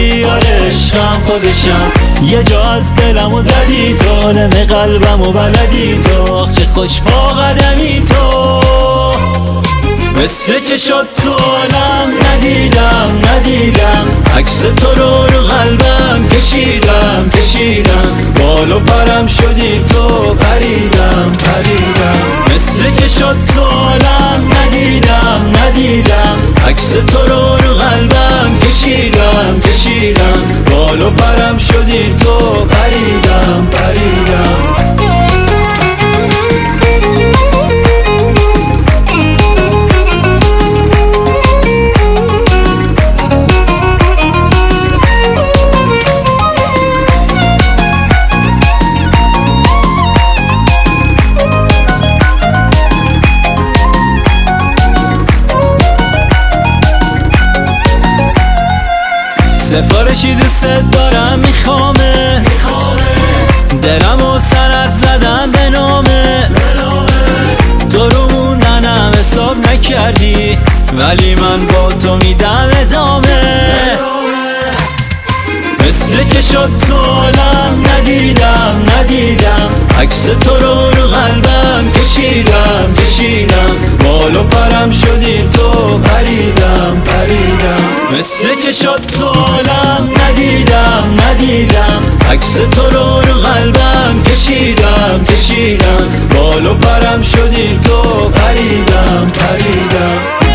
زدی، آره عشقم خودشم. یه جا از دلمو زدی تو، عالم قلبمو بلدی تو، آخ چه خوش پا قدمی تو. مثل که شد تو عالم ندیدم، عکس تو رو قلبم کشیدم، بال و پرم شدی تو، پریدم. مثل که شد تو عالم ندیدم، عکس تو رو قلبم کشیدم، بال و پرم شدی تو، پریدم. سفارشی دوست دارم میخوامه، دلم و سرت زدم به نامه، تو رو موندنم حساب نکردی، ولی من با تو میدم ادامه. مثل که شد تو عالم ندیدم، عکس تو رو قلبم کشیدم، بال و پرم شدی تو، پریدم. مثل که شد تو عالم ندیدم، عکس تو رو قلبم کشیدم، بال و پرم شدی تو، پریدم.